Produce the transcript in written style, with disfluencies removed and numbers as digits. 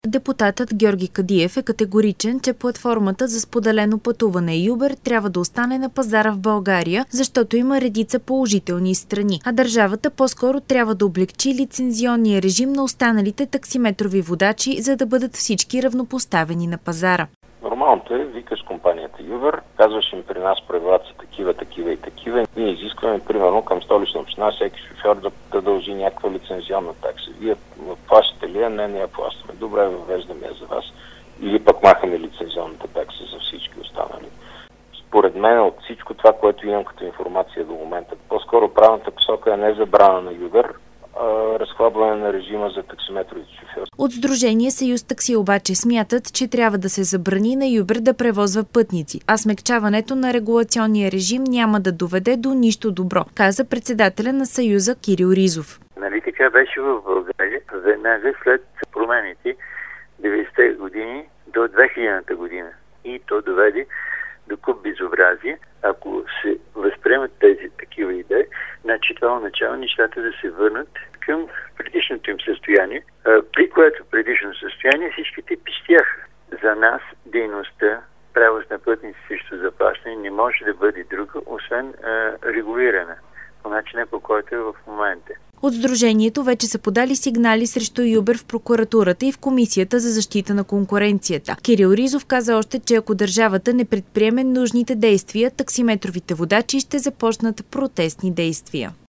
Депутатът Георги Кадиев е категоричен, че платформата за споделено пътуване Uber трябва да остане на пазара в България, защото има редица положителни страни, а държавата по-скоро трябва да облекчи лицензионния режим на останалите таксиметрови водачи, за да бъдат всички равнопоставени на пазара. Нормалното е, викаш компанията Uber, казваш им при нас правилата са такива и такива. Ние изискваме, примерно, към Столична община всеки шофьор да дължи някаква лицензионна такса. Вие плащате ли я? Не я плащаме. Добре, въвеждаме я за вас. Или пък махаме лицензионната такса за всички останали. Според мен от всичко това, което имам като информация до момента, по-скоро правилната посока е не забрана на Uber, разхлабване на режима за таксиметровите шофьори. От Сдружение Съюз такси обаче смятат, че трябва да се забрани на Uber да превозва пътници, а смекчаването на регулационния режим няма да доведе до нищо добро, каза председателя на Съюза Кирил Ризов. Нали така беше в България веднага след промените 90-те години до 2000-та година. И то доведе до куп безобразие. Ако се възприемат тези такива идеи, значи това означава нещата да се върнат към предишното им състояние, при което предишно състояние всичките пищяха. За нас дейността превоз на пътници срещу заплащане не може да бъде друга, освен регулирана по начина, по който е в момента. От Сдружението вече са подали сигнали срещу Uber в прокуратурата и в Комисията за защита на конкуренцията. Кирил Ризов каза още, че ако държавата не предприеме нужните действия, таксиметровите водачи ще започнат протестни действия.